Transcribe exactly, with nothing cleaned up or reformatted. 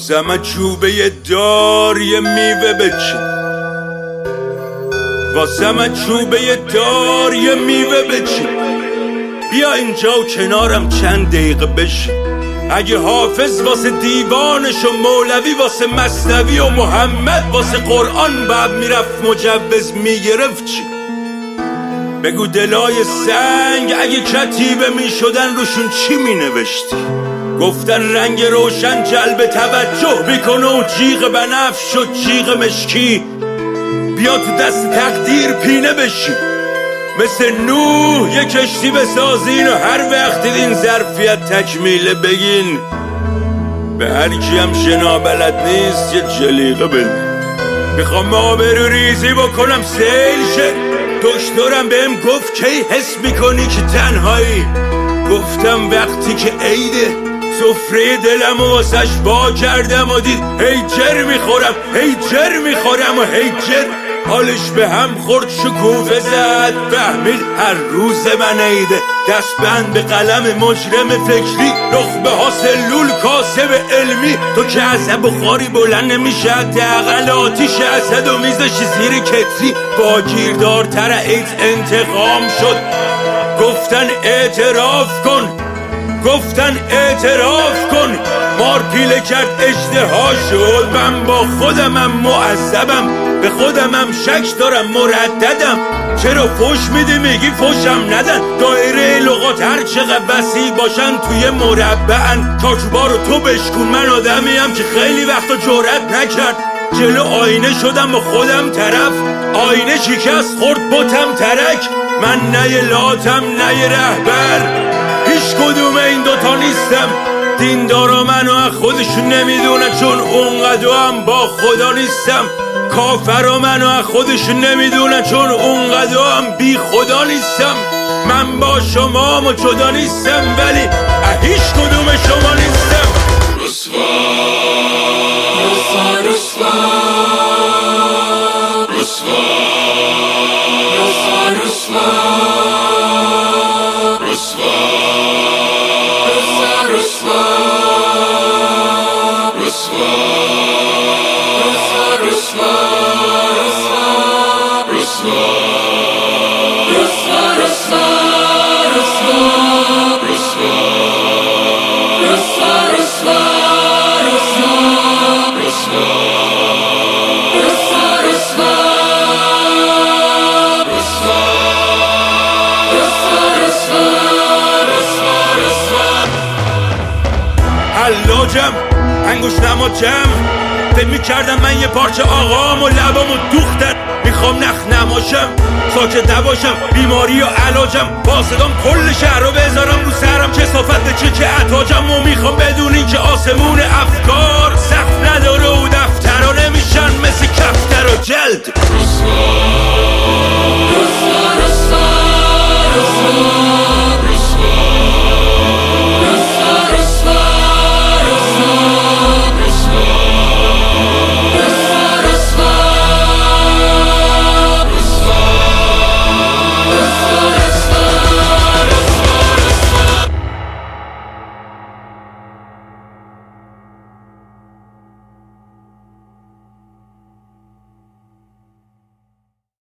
واسم چوبه دار یه میوه بچین، واسم چوبه دار یه میوه بچین، بیا اینجا و کنارم چند دقیقه بشین. اگه حافظ واسه دیوانش و مولوی واسه مثنوی و محمد واسه قرآن بعد میرفت مجوز میگرفت چی؟ بگو دلای سنگ اگه کتیبه میشدن روشون چی مینوشتی؟ گفتن رنگ روشن جلب توجه میکنه و جیغ بنفش و جیغ مشکی، بیا تو دست تقدیر پینه بشی، مثل نوح یه کشتی بسازین و هر وقت دیدین ظرفیت تکمیله بگین. به هر کی هم شنا بلد نیست یه جلیقه بده. میخوام آبرو ریزی بکنم سیل شه. دکترم بهم گفت کی حس میکنی که تنهایی؟ گفتم وقتی که عیده، سفره دلم و واسش با کردم و دید هی جر میخورم هی جر میخورم و هی جر. حالش به هم خورد شکوفه زد، فهمید هر روز من عیده. دست بند به قلم مجرم فکری، نخبه ها سلول کاسب علمی. تو که از بخاری بلند نمیشه، حداقل آتیش اسد و میزشی زیر کتری. با گیردارتر ایت انتقام شد، گفتن اعتراف کن، گفتن اعتراف کن. مار پیله کرد اشتها شد، من با خودمم معذبم، به خودمم شک دارم مرددم. چرا فوش میدی میگی فوشم ندن؟ دایره لغات هر چقدر وسیع باشن توی مربعن. چارچوبا رو تو بشکن، من آدمیم که خیلی وقتا جرأت نکرد. جلو آینه شدم با خودم طرف، آینه شکست خورد بتم ترک. من نه لاتم نه رهبر، هیچ کدوم این دوتا نیستم. دیندارا منو از خودشون نمیدونن، چون اونقدر هم با خدا نیستم. کافرا منو از خودشون نمیدونن، چون اونقدر هم بی خدا نیستم. من با شما و جدا نیستم، ولی هیچ کدوم شما نیستم. رسوا رسوا رسوا رسوا رسوا رسوا حلاجم انگوش نما جمع، فکر میکردم من یه پارچه آقام و لبامو دوختن. میخوام نخ نماشم، ساکت نباشم، بیماری و علاجم. با صدام کل شهر رو بذارم رو سرم، چه صافت چه که عطاجم. و میخوام بدونین که آسمون افکار سقف نداره و دفترها نمیشن مثل کفتر و جلد. رسوا رسوا رسوا رسوا